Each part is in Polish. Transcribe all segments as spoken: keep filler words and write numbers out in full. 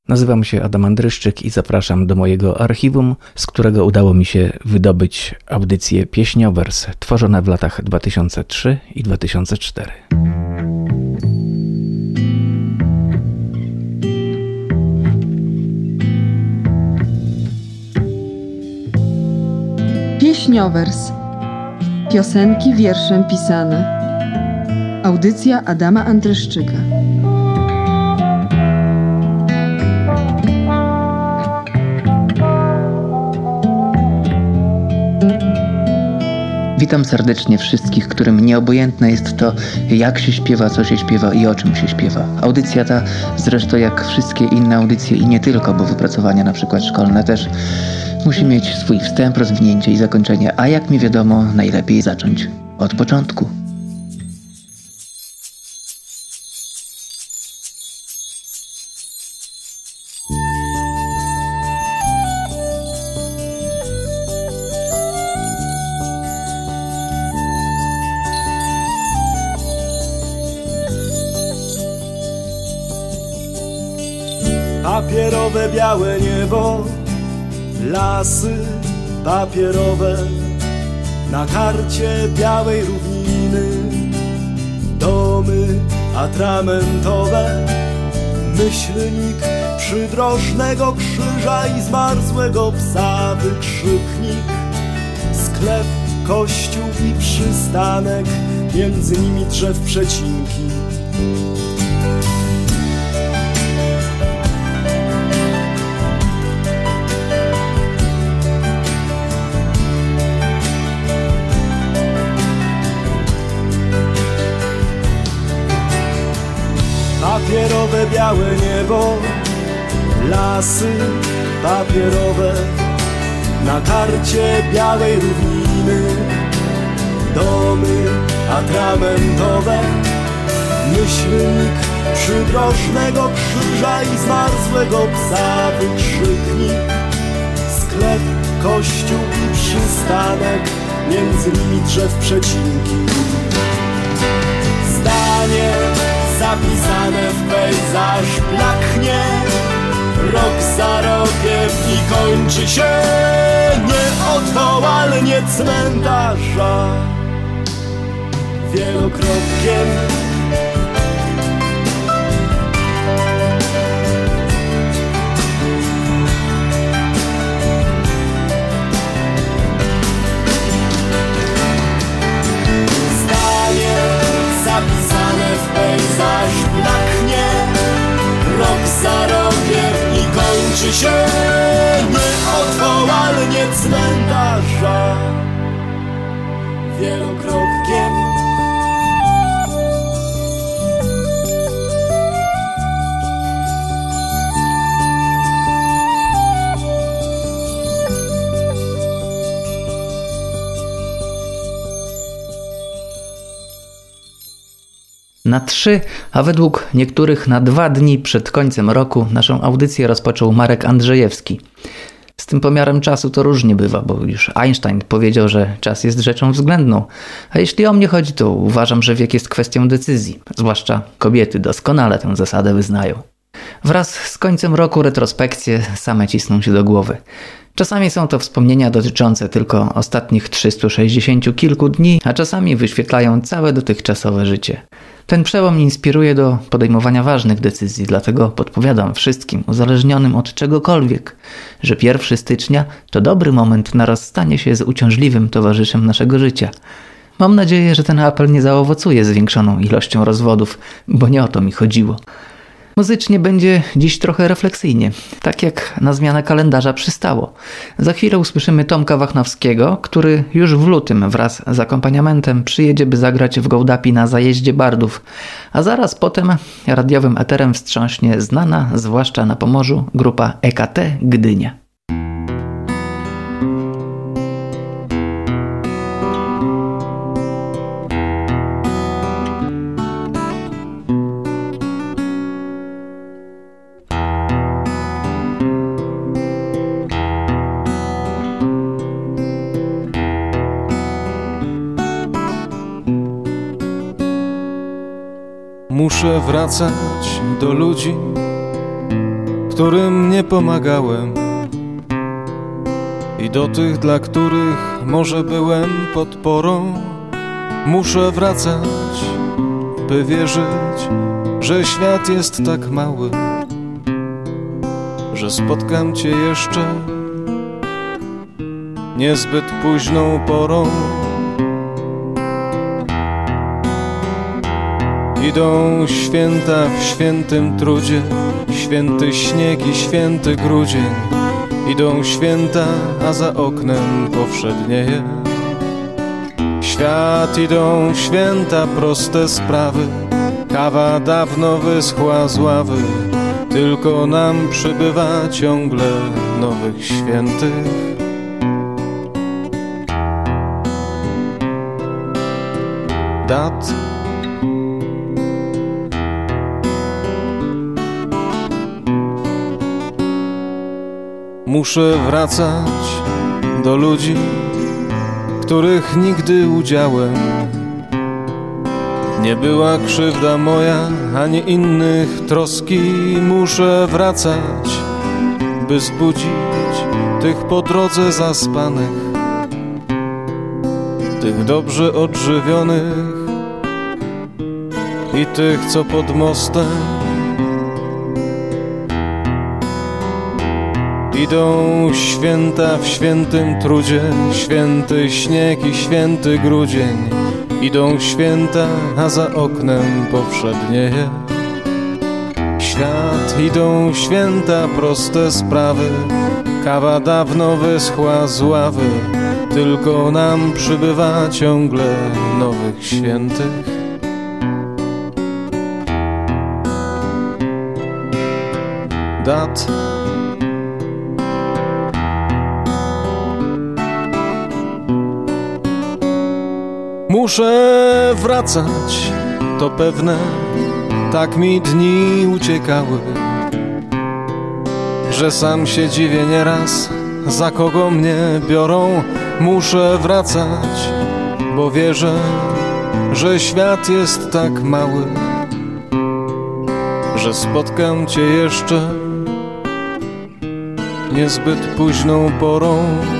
Nazywam się Adam Andryszczyk i zapraszam do mojego archiwum, z którego udało mi się wydobyć audycje Pieśniowers tworzone w latach dwa tysiące trzeci i dwa tysiące czwarty. Pieśniowers. Piosenki wierszem pisane. Audycja Adama Andryszczyka. Witam serdecznie wszystkich, którym nieobojętne jest to, jak się śpiewa, co się śpiewa i o czym się śpiewa. Audycja ta, zresztą jak wszystkie inne audycje i nie tylko, bo wypracowania na przykład szkolne też, musi mieć swój wstęp, rozwinięcie i zakończenie, a jak mi wiadomo, najlepiej zacząć od początku. Papierowe białe niebo, lasy papierowe, na karcie białej równiny, domy atramentowe, myślnik przydrożnego krzyża i zmarzłego psa wykrzyknik, sklep, kościół i przystanek, między nimi drzew przecinki. Papierowe białe niebo, lasy papierowe, na karcie białej równiny, domy atramentowe, myślnik przydrożnego krzyża i zmarzłego psa wykrzyknik, sklep, kościół i przystanek, między nimi drzew przecinki. Zdanie zapisane w pejzaż blaknie, rok za rokiem i kończy się nieodwołalnie cmentarza wielokropkiem. Zdanie zapisane w pejzaż blaknie, rok za rogiem i kończy się nieodwołalnie cmentarza wielokropkiem. Na trzy, a według niektórych na dwa dni przed końcem roku naszą audycję rozpoczął Marek Andrzejewski. Z tym pomiarem czasu to różnie bywa, bo już Einstein powiedział, że czas jest rzeczą względną. A jeśli o mnie chodzi, to uważam, że wiek jest kwestią decyzji. Zwłaszcza kobiety doskonale tę zasadę wyznają. Wraz z końcem roku retrospekcje same cisną się do głowy. Czasami są to wspomnienia dotyczące tylko ostatnich trzystu sześćdziesięciu kilku dni, a czasami wyświetlają całe dotychczasowe życie. Ten przełom inspiruje do podejmowania ważnych decyzji, dlatego podpowiadam wszystkim uzależnionym od czegokolwiek, że pierwszego stycznia to dobry moment na rozstanie się z uciążliwym towarzyszem naszego życia. Mam nadzieję, że ten apel nie zaowocuje zwiększoną ilością rozwodów, bo nie o to mi chodziło. Muzycznie będzie dziś trochę refleksyjnie, tak jak na zmianę kalendarza przystało. Za chwilę usłyszymy Tomka Wachnowskiego, który już w lutym wraz z akompaniamentem przyjedzie, by zagrać w Gołdapi na zajeździe bardów, a zaraz potem radiowym eterem wstrząśnie znana, zwłaszcza na Pomorzu, grupa E K T Gdynia. Muszę wracać do ludzi, którym nie pomagałem, i do tych, dla których może byłem podporą. Muszę wracać, by wierzyć, że świat jest tak mały, że spotkam Cię jeszcze niezbyt późną porą. Idą święta w świętym trudzie, święty śnieg i święty grudzień. Idą święta, a za oknem powszednieje świat. Idą święta, proste sprawy, kawa dawno wyschła z ławy, tylko nam przybywa ciągle nowych świętych. Dat muszę wracać do ludzi, których nigdy udziałem nie była krzywda moja, ani innych troski. Muszę wracać, by zbudzić tych po drodze zaspanych, tych dobrze odżywionych i tych, co pod mostem idą święta w świętym trudzie, święty śnieg i święty grudzień. Idą święta, a za oknem powszednieje świat. Idą święta, proste sprawy, kawa dawno wyschła z ławy, tylko nam przybywa ciągle nowych świętych. Dat muszę wracać, to pewne, tak mi dni uciekały, że sam się dziwię nieraz, za kogo mnie biorą. Muszę wracać, bo wierzę, że świat jest tak mały, że spotkam Cię jeszcze niezbyt późną porą.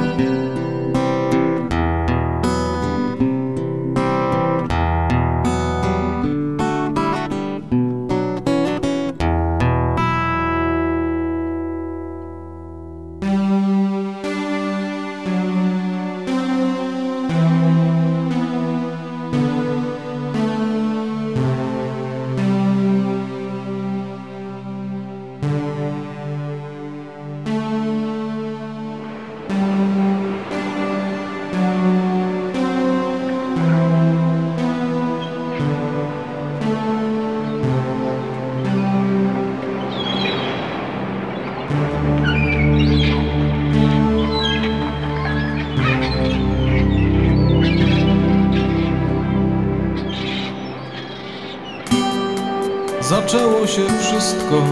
Zaczęło się wszystko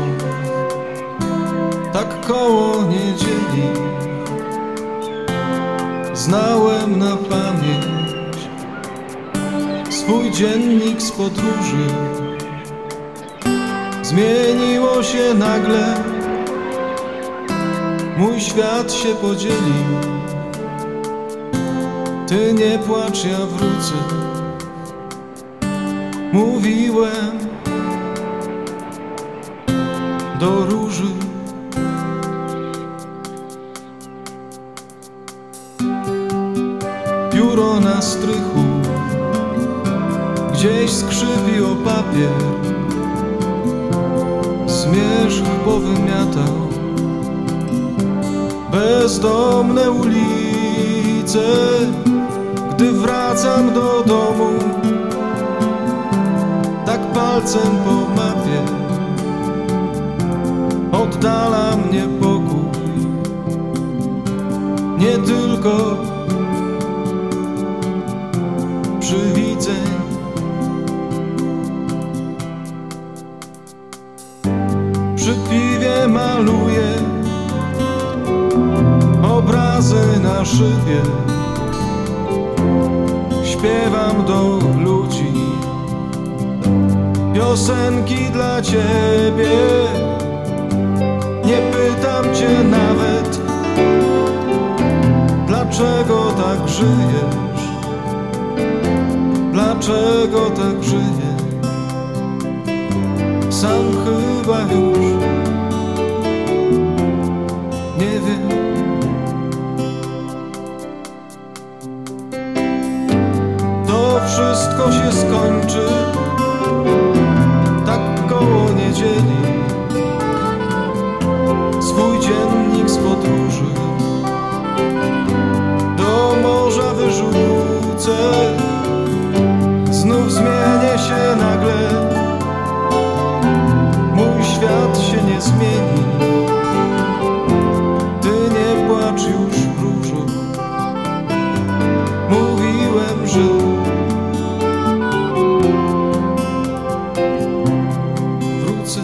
tak koło niedzieli. Znałem na pamięć swój dziennik z podróży. Zmieniło się nagle, mój świat się podzielił. Ty nie płacz, ja wrócę, mówiłem do róży. Pióro na strychu gdzieś skrzypi o papier, zmierzch powymiatał bezdomne ulice. Gdy wracam do domu, tak palcem po mapie oddala mnie pokój, nie tylko przywidzeń. Przy piwie maluję obrazy na szybie, śpiewam do ludzi piosenki dla Ciebie. Nie się nawet, dlaczego tak żyjesz, dlaczego tak żyjesz. Sam chyba już nie wiem. To wszystko się skończy tak koło niedzieli. Swój dziennik z podróży do morza wyrzucę. Znów zmienię się nagle, mój świat się nie zmieni. Ty nie płacz już, różo. Mówiłem, że wrócę.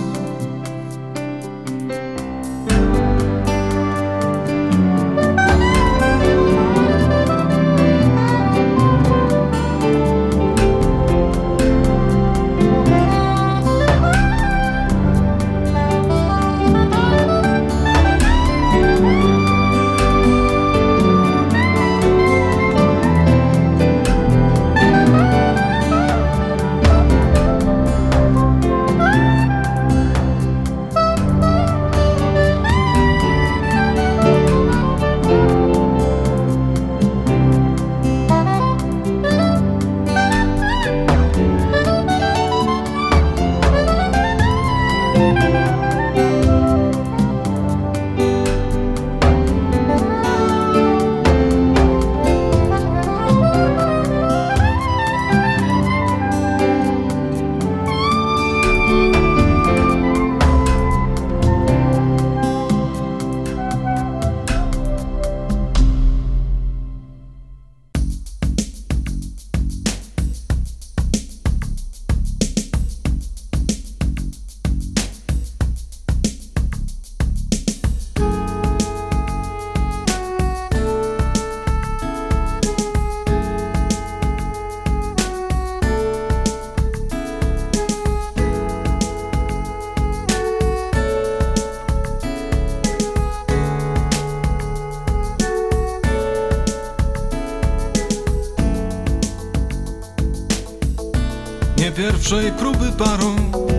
Nie pierwszej próby parą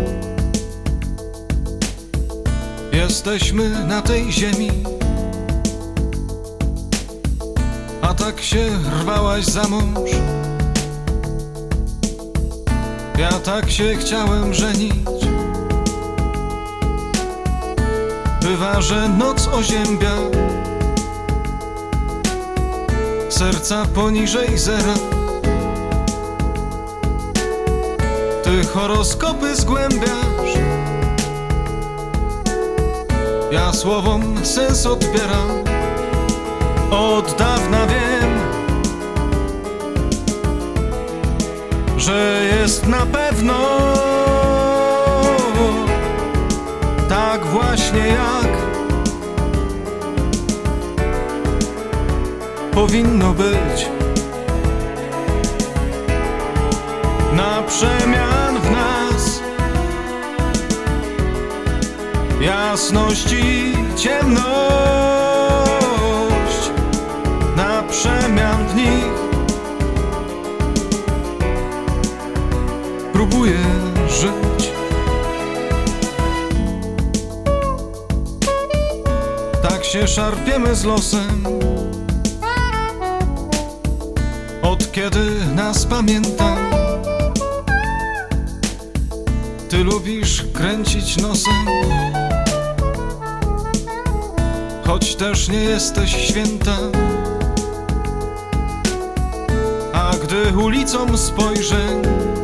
jesteśmy na tej ziemi, a tak się rwałaś za mąż. Ja tak się chciałem żenić. Bywa, że noc oziębia, serca poniżej zera. Ty horoskopy zgłębiasz, ja słowom sens odbieram. Od dawna wiem, że jest na pewno tak właśnie jak powinno być. Na przemian w nas jasność i ciemność, na przemian w nich próbuję żyć. Tak się szarpiemy z losem, od kiedy nas pamiętam. Ty lubisz kręcić nosem, choć też nie jesteś święta. A gdy ulicą spojrzeń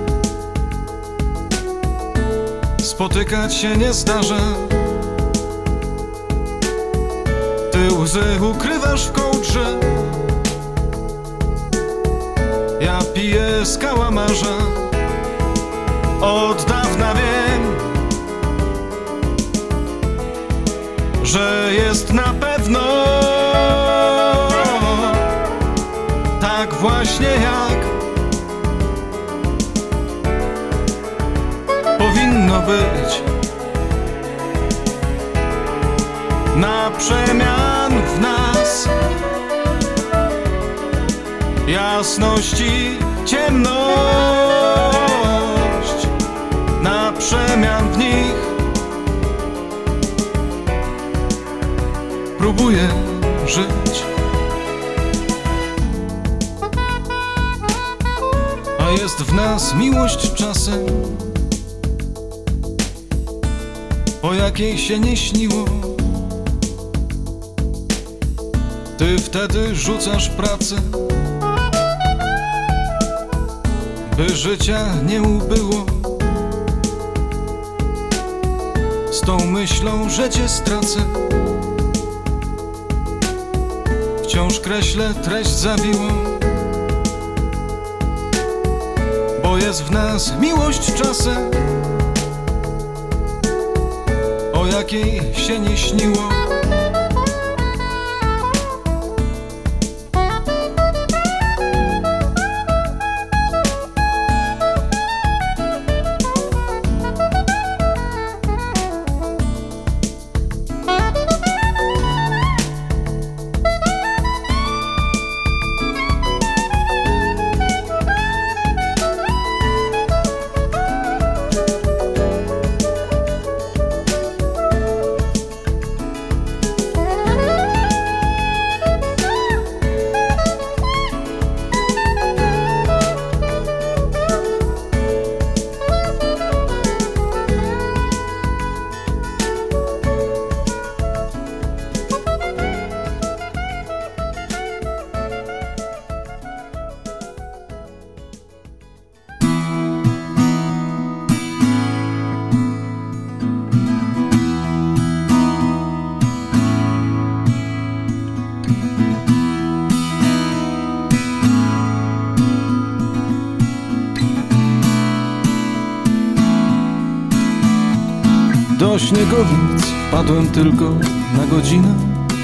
spotykać się nie zdarza, ty łzy ukrywasz w kołdrze, ja piję z kałamarza. Od dawna wiem, że jest na pewno tak właśnie jak powinno być. na przemian w nas, jasność i ciemność, na przemian w nich. Próbuję żyć, a jest w nas miłość czasem, o jakiej się nie śniło. Ty wtedy rzucasz pracę, by życia nie ubyło, z tą myślą, że cię stracę. Wciąż kreślę treść zawiłą, bo jest w nas miłość czasem, o jakiej się nie śniło. Do Śniegowic wpadłem tylko na godzinę,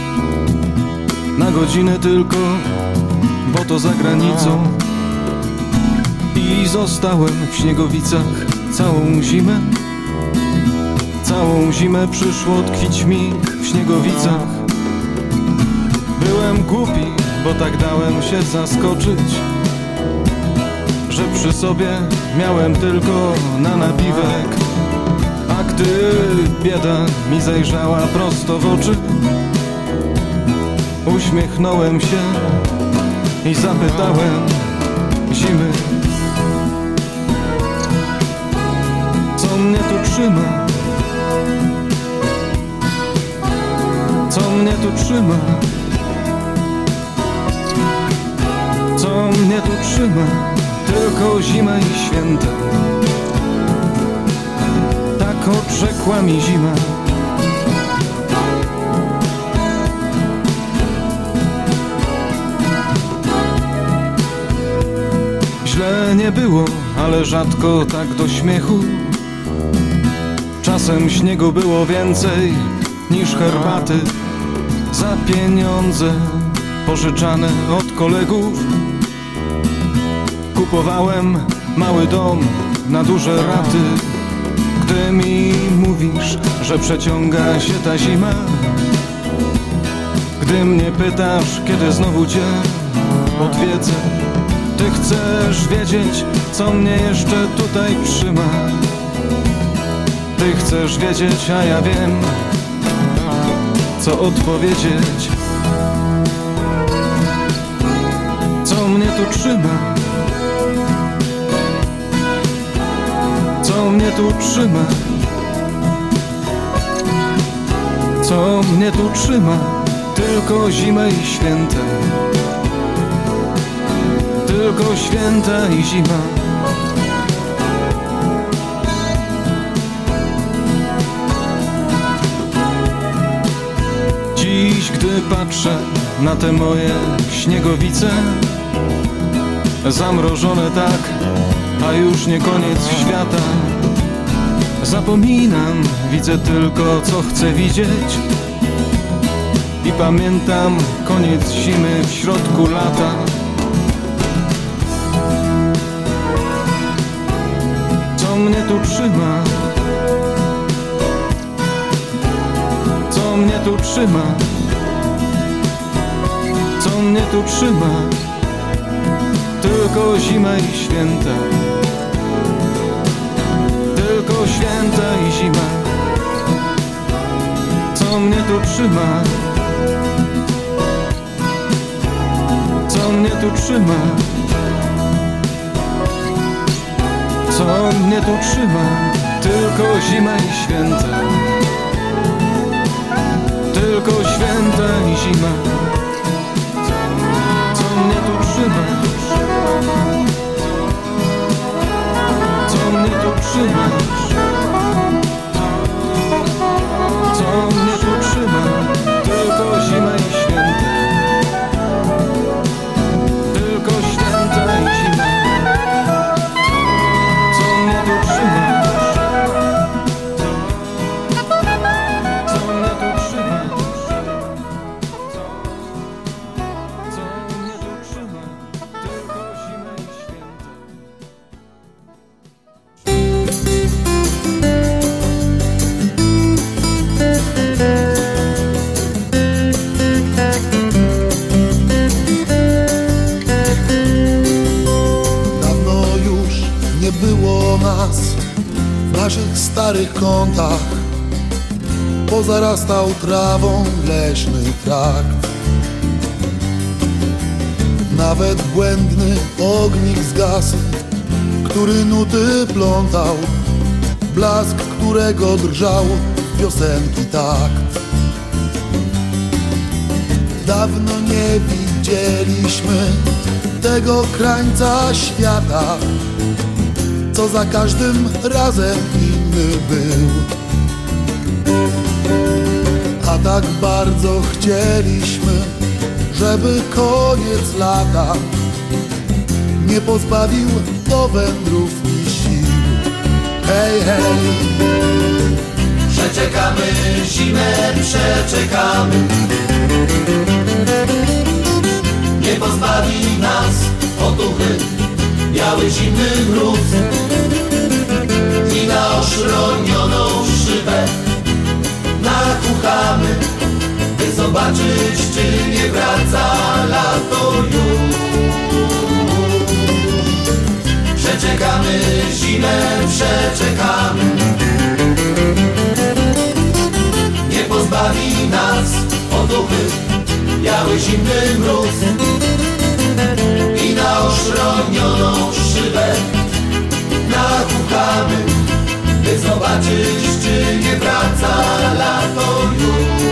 na godzinę tylko, bo to za granicą. I zostałem w Śniegowicach całą zimę. Całą zimę przyszło tkwić mi w Śniegowicach. Byłem głupi, bo tak dałem się zaskoczyć, że przy sobie miałem tylko na napiwek. A gdy bieda mi zajrzała prosto w oczy, uśmiechnąłem się i zapytałem zimy, co mnie tu trzyma, co mnie tu trzyma, co mnie tu trzyma, tylko zima i święta. Tak odrzekła mi zima. Źle nie było, ale rzadko tak do śmiechu. Czasem śniegu było więcej niż herbaty za pieniądze pożyczane od kolegów. Kupowałem mały dom na duże raty. Gdy mi mówisz, że przeciąga się ta zima, gdy mnie pytasz, kiedy znowu cię odwiedzę, ty chcesz wiedzieć, co mnie jeszcze tutaj trzyma. Ty chcesz wiedzieć, a ja wiem, co odpowiedzieć. Co mnie tu trzyma? Co mnie tu trzyma? Co mnie tu trzyma? Tylko zimę i święta. Tylko święta i zima. Dziś, gdy patrzę na te moje Śniegowice, zamrożone tak, a już nie koniec świata. Zapominam, widzę tylko, co chcę widzieć, i pamiętam koniec zimy w środku lata. Co mnie tu trzyma? Co Co mnie tu trzyma? Co mnie tu trzyma? Tylko zima i święta. Tylko święta i zima. Co mnie tu trzyma? Co mnie tu trzyma? Co mnie tu trzyma? Tylko zima i święta. Tylko święta i zima. Co mnie tu trzyma? Co mnie tu trzyma? Co mnie tu trzyma? Tylko zima i święta. Tylko święta i zima. Co mnie tu trzyma? Co mnie tu trzyma? Co mnie tu trzyma? Tylko zima i święta. Dawno już nie było nas w naszych starych kątach. Pozarastał trawą leśny trakt. Nawet błędny ognik zgasł, który nuty plątał, blask którego drżał piosenki takt. Dawno nie widzieliśmy tego krańca świata, co za każdym razem inny był. A tak bardzo chcieliśmy, żeby koniec lata nie pozbawił do wędrówki sił. Hej, hej! Przeczekamy zimę, przeczekamy. Nie pozbawi nas otuchy biały zimny mróz. I na oszronioną szybę nakuchamy, by zobaczyć, czy nie wraca lato już. Przeczekamy zimę, przeczekamy. Nie pozbawi nas otuchy biały zimny mróz. I na oszronioną szybę nakuchamy, by zobaczyć, czy nie wraca lato już.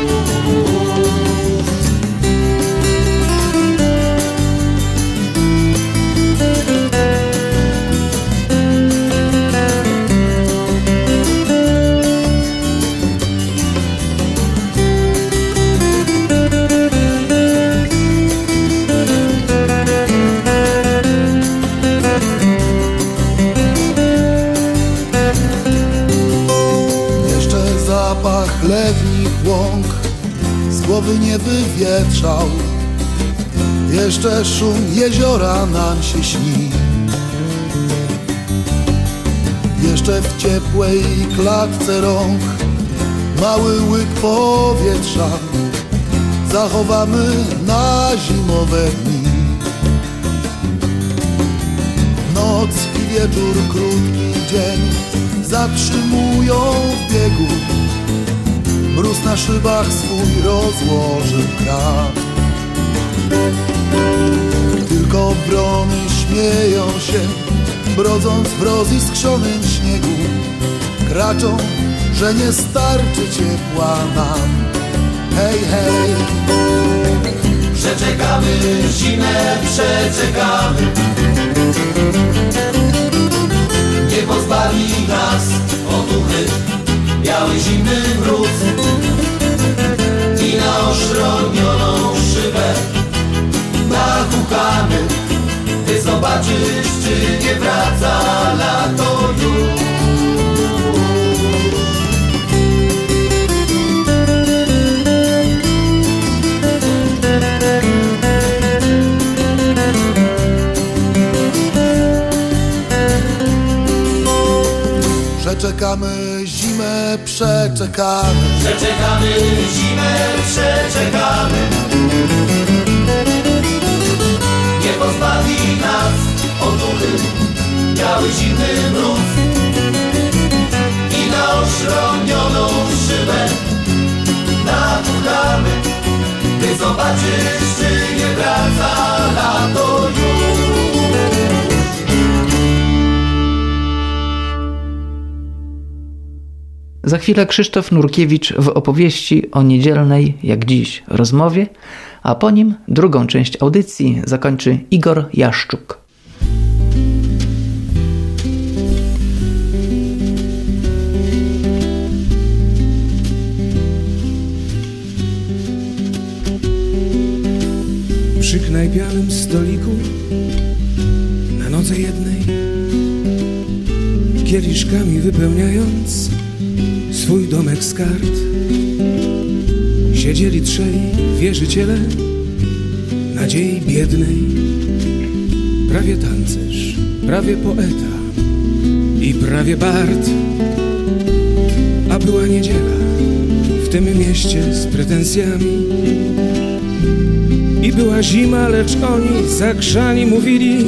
Letnich łąk z głowy nie wywietrzał. Jeszcze szum jeziora nam się śni. Jeszcze w ciepłej klatce rąk mały łyk powietrza zachowamy na zimowe dni. Noc i wieczór, krótki dzień zatrzymują w biegu. Mróz na szybach swój rozłoży krat. Tylko wrony śmieją się, brodząc w roziskrzonym śniegu. Kraczą, że nie starczy ciepła nam. Hej, hej! Przeczekamy zimę, przeczekamy. Nie pozbawi nas otuchy biały zimny mróz. I na oszronioną szybę nakuchamy, by zobaczyć, czy nie wraca lato już. Przeczekamy zimę, zimę przeczekamy. Przeczekamy zimę, przeczekamy. Nie pozbawi nas otuchy biały zimny mróz i na oszronioną szybę napukamy, by zobaczyć, czy nie wraca lato już. Za chwilę Krzysztof Nurkiewicz w opowieści o niedzielnej, jak dziś, rozmowie, a po nim drugą część audycji zakończy Igor Jaszczuk. Przy knajpianym stoliku na nodze jednej, kieliszkami wypełniając swój domek z kart, siedzieli trzej wierzyciele nadziei biednej. Prawie tancerz, prawie poeta i prawie bard. A była niedziela w tym mieście z pretensjami i była zima, lecz oni zagrzani mówili: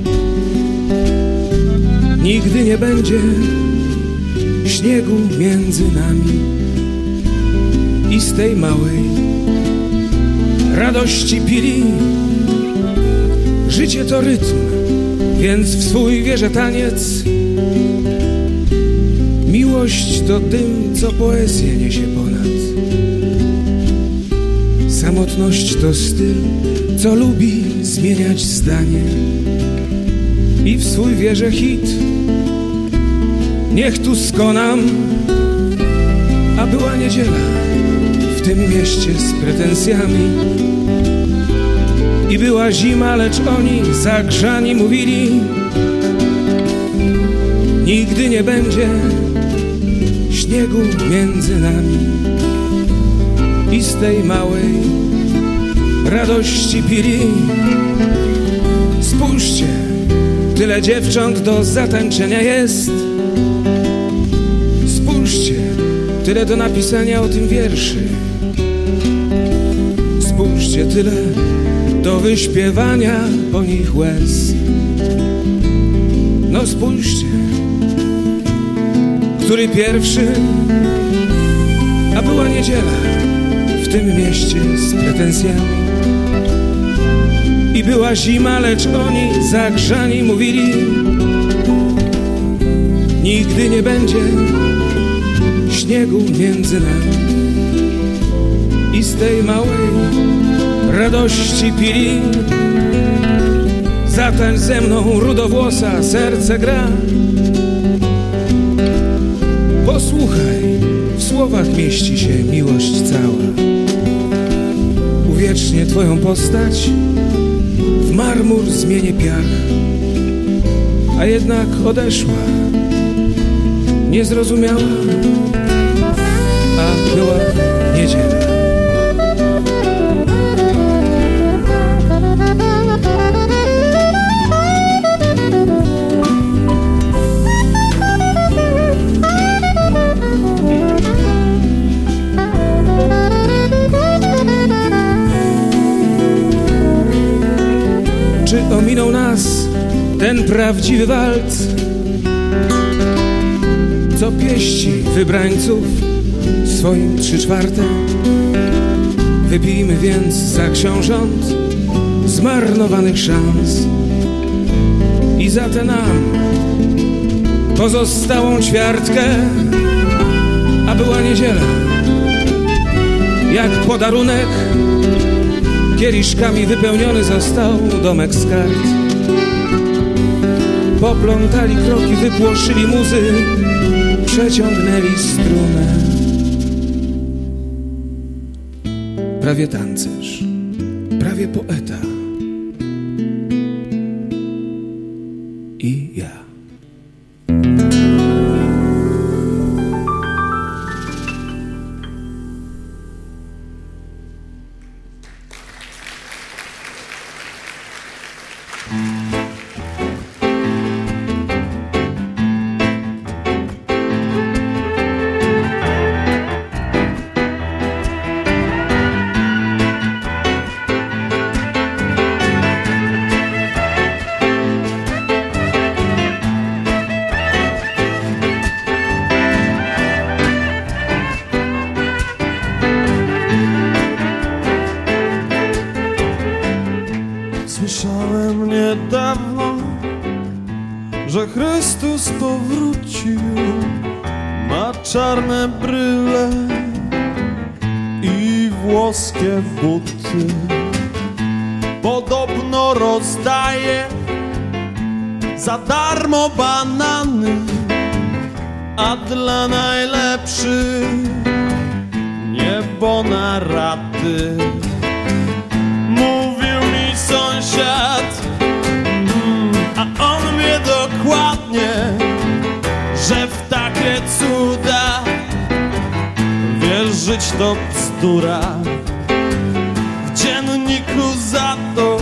nigdy nie będzie śniegu między nami. I z tej małej radości pili. Życie to rytm, więc w swój wierzę taniec. Miłość to dym, co poezję niesie ponad. Samotność to styl, co lubi zmieniać zdanie. I w swój wierzę hit, niech tu skonam. A była niedziela w tym mieście z pretensjami i była zima, lecz oni zagrzani mówili: nigdy nie będzie śniegu między nami. I z tej małej radości pili. Spójrzcie, tyle dziewcząt do zatańczenia jest. Spójrzcie, tyle do napisania o tym wierszy. Spójrzcie, tyle do wyśpiewania po nich łez. No spójrzcie, który pierwszy. A była niedziela w tym mieście z pretensjami i była zima, lecz oni zagrzani mówili: nigdy nie będzie śniegu między nami. I z tej małej radości pili. Zatańcz ze mną, rudowłosa, serce gra. Posłuchaj, w słowach mieści się miłość cała. Uwiecznię twoją postać, w marmur zmienię piach. A jednak odeszła, nie zrozumiała, a była niedziela. Czy ominął nas ten prawdziwy walc, co pieści wybrańców swoim trzy czwarte? Wypijmy więc za książąt zmarnowanych szans i za tę nam pozostałą ćwiartkę. A była niedziela, jak podarunek, kieliszkami wypełniony został domek z kart. Poplątali kroki, wypłoszyli muzy, przeciągnęli strunę. Prawie tancerz, prawie poeta i ja. czarne bryle i włoskie buty. Podobno rozdaje za darmo banany, a dla najlepszych niebo na raty. Mówił mi sąsiad, mm, a on wie dokładnie, że w takie cuda wierzyć to bzdura. W dzienniku za to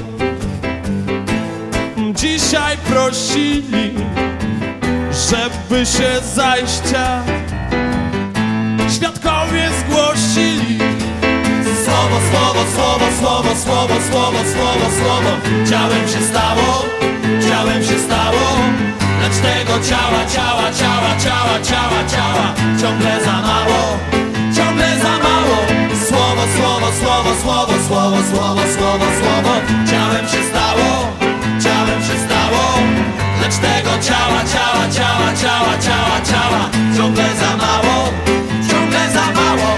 dzisiaj prosili, żeby się zajścia świadkowie zgłosili. Słowo, słowo, słowo, słowo, słowo, słowo, słowo, słowo. Ciałem się stało, ciałem się stało, lecz tego ciała, ciała, ciała, ciała, ciała, ciała ciągle za mało, ciągle za mało. Słowo, słowo, słowo, słowo, słowo, słowo, słowo, słowo. Ciałem się stało, ciałem się stało, lecz tego ciała, ciała, ciała, ciała, ciała, ciała ciągle za mało, ciągle za mało.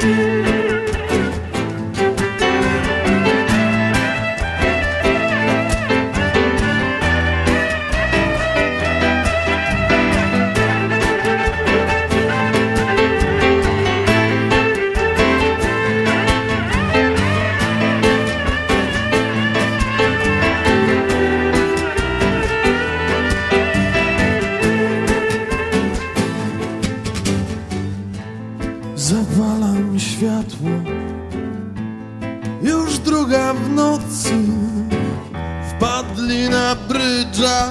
Zawalam światło, już druga w nocy. Wpadli na brydża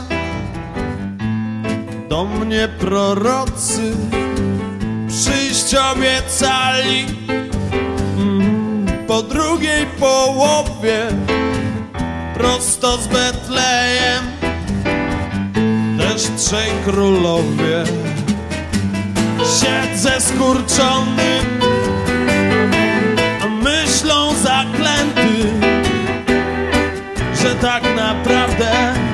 do mnie prorocy. Przyjść obiecali mm, po drugiej połowie, prosto z Betlejem, też trzej królowie. Siedzę skurczony, a myślą zaklęty, że tak naprawdę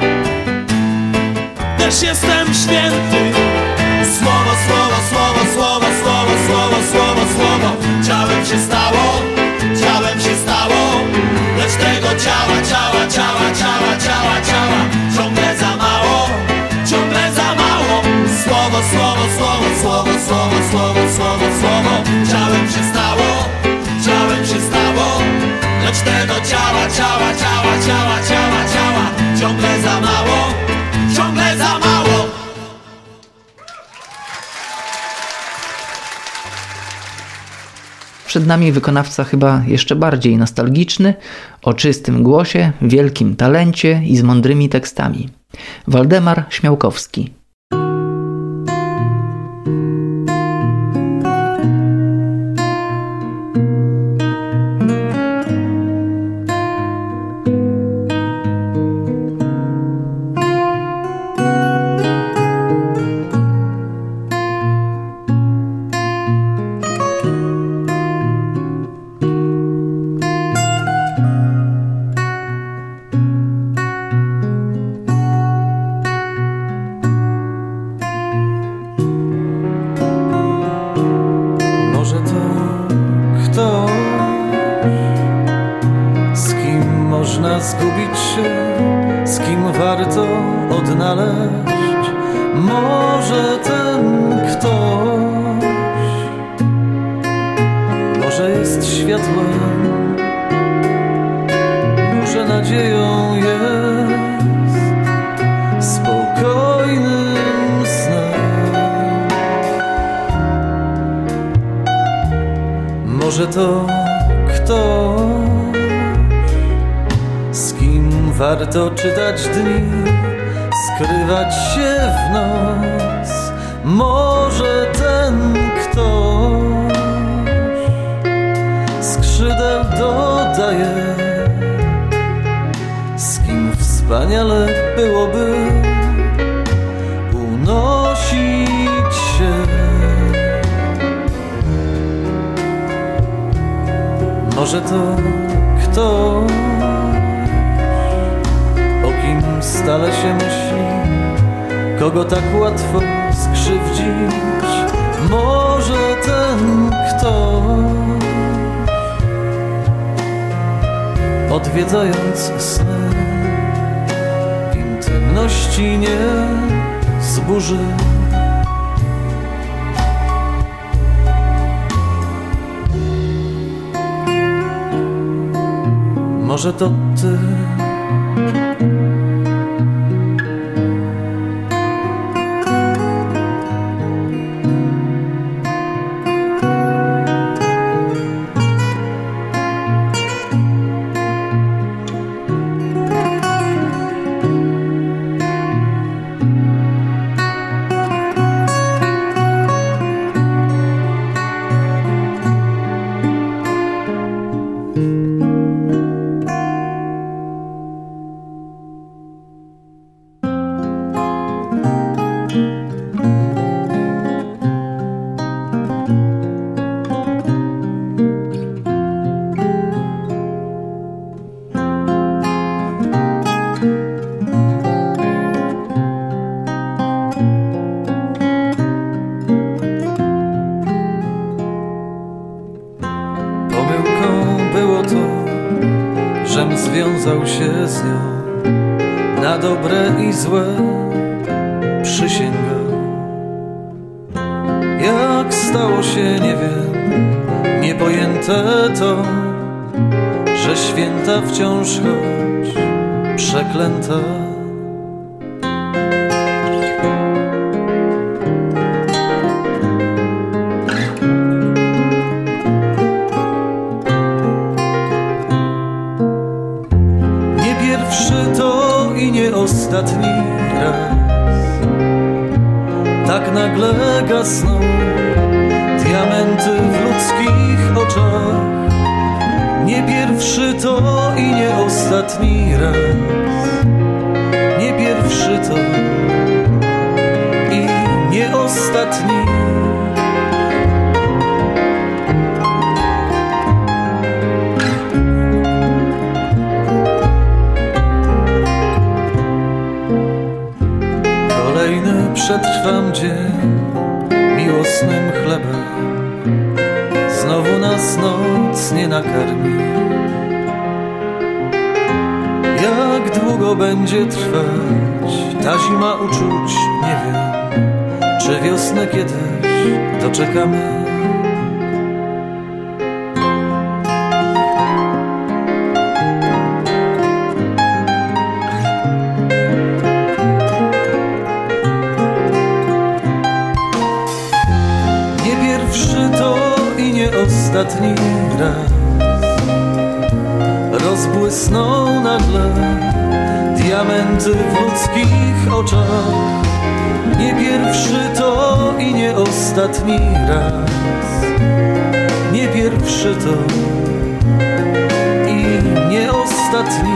też jestem święty. Słowo, słowo, słowo, słowo, słowo, słowo, słowo, słowo. Ciałem się stało, ciałem się stało, lecz tego ciała, ciała, ciała, ciała, ciała, ciała ciągle za mało, ciągle za mało. Słowo, słowo, słowo, słowo, słowo, słowo, słowo, słowo. Ciałem się stało, ciałem się stało, lecz tego ciała, ciała, ciała, ciała, ciała, ciała ciągle za mało, ciągle za mało. Przed nami wykonawca chyba jeszcze bardziej nostalgiczny, o czystym głosie, wielkim talencie i z mądrymi tekstami. Waldemar Śmiałkowski. Zgubić się, z kim warto odnaleźć. Może ten ktoś, może jest światłem, może nadzieją jest, spokojnym snem. Może to ktoś, z kim warto czytać dni, skrywać się w noc. Może ten ktoś skrzydeł dodaje, z kim wspaniale byłoby unosić się. Może to ktoś, stale się myśli, kogo tak łatwo skrzywdzić. Może może ten ktoś, odwiedzając sny, intymności nie zburzy. Może to ty. Związał się z nią na dobre i złe, przysięgał. Jak stało się, nie wiem, niepojęte to, że święta wciąż choć przeklęta. Ostatni raz tak nagle gasną diamenty w ludzkich oczach. Nie pierwszy to i nie ostatni raz. Nie pierwszy to i nie ostatni. Przetrwam dzień miłosnym chlebem, znowu nas noc nie nakarmi. Jak długo będzie trwać ta zima uczuć, nie wiem, czy wiosnę kiedyś doczekamy. Ostatni raz rozbłysną nagle diamenty w ludzkich oczach. Nie pierwszy to i nie ostatni raz. Nie pierwszy to i nie ostatni.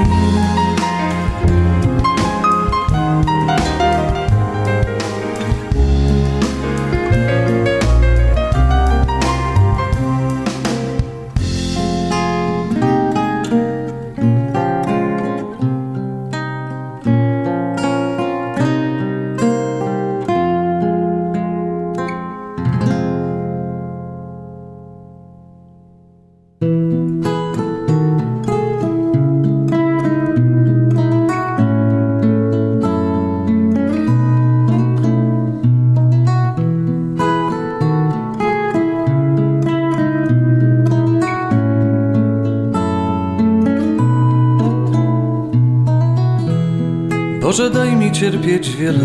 Boże, daj mi cierpieć wiele,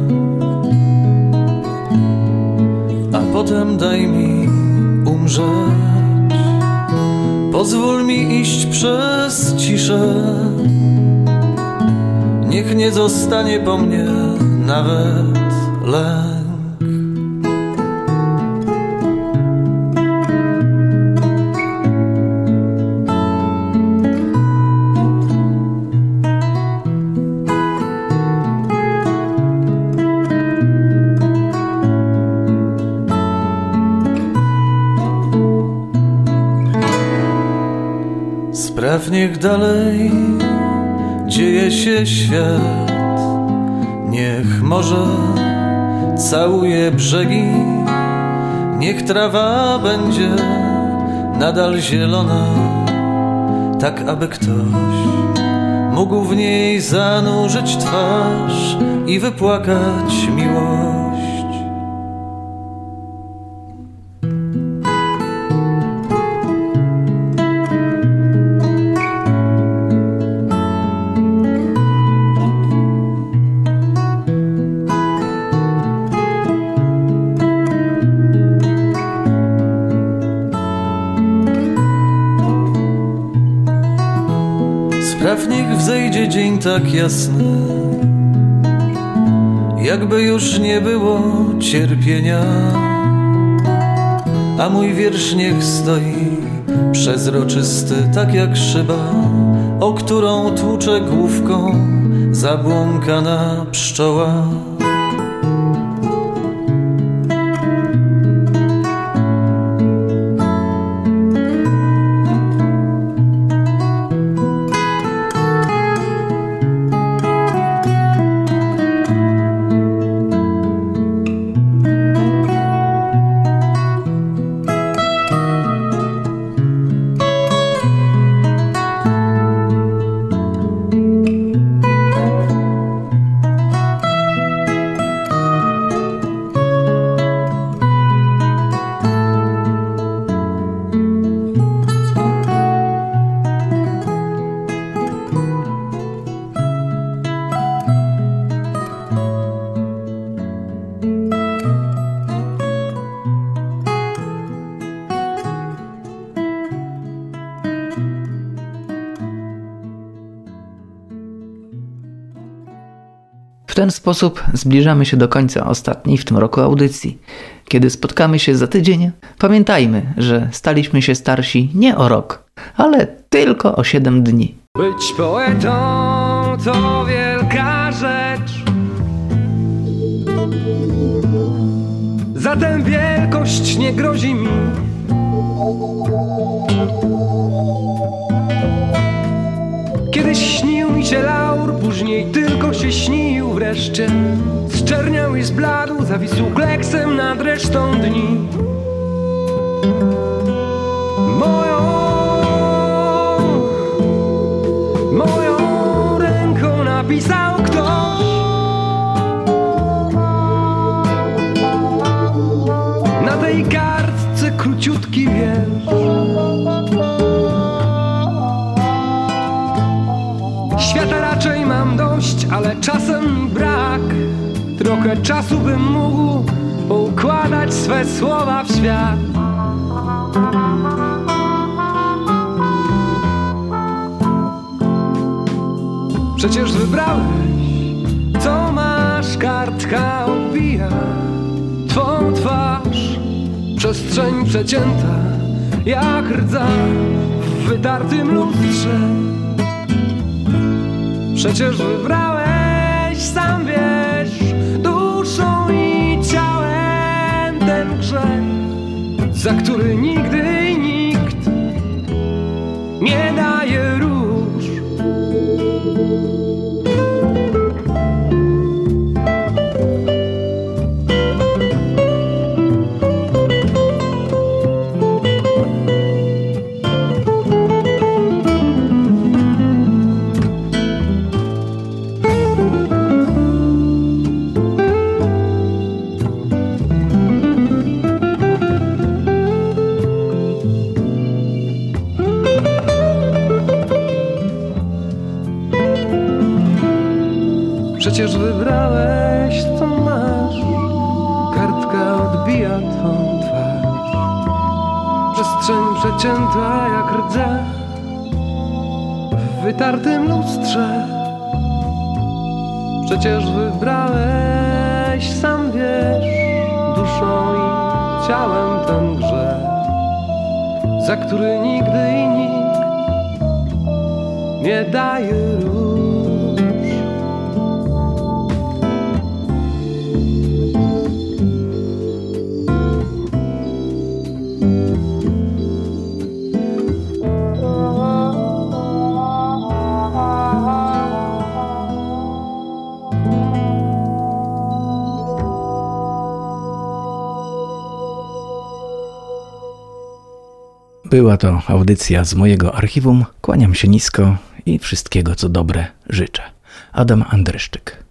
a potem daj mi umrzeć. Pozwól mi iść przez ciszę, niech nie zostanie po mnie nawet lęk. Spraw, niech dalej dzieje się świat, niech morze całuje brzegi, Niech trawa będzie nadal zielona, tak aby ktoś mógł w niej zanurzyć twarz i wypłakać miłość. Spraw, niech wzejdzie dzień tak jasny, jakby już nie było cierpienia, a mój wiersz niech stoi przezroczysty, tak jak szyba, o którą tłucze główką zabłąkana pszczoła. W ten sposób zbliżamy się do końca ostatniej w tym roku audycji. Kiedy spotkamy się za tydzień, pamiętajmy, że staliśmy się starsi nie o rok, ale tylko o siedem dni. Być poetą to wielka rzecz, zatem wielkość nie grozi mi. Kiedyś śnił mi się laur, później tylko się śnił wreszcie. Zczerniał i zbladł, zawisł kleksem nad resztą dni. Moją, moją ręką napisał ktoś na tej kartce króciutki wiersz. Świata raczej mam dość, ale czasem mi brak. Trochę czasu bym mógł poukładać swe słowa w świat. Przecież wybrałeś, co masz, kartka odbija twą twarz. Przestrzeń przecięta jak rdza w wytartym lustrze. Przecież wybrałeś, sam wiesz, duszą i ciałem ten grzech, za który nigdy i nikt nie daje róż. Przecież wybrałeś, co masz, kartka odbija twą twarz. Przestrzeń przecięta jak rdza w wytartym lustrze. Przecież wybrałeś, sam wiesz, duszą i ciałem ten grzech, za który nigdy i nikt nie daje róż. Była to audycja z mojego archiwum. Kłaniam się nisko i wszystkiego co dobre życzę. Adam Andryszczyk.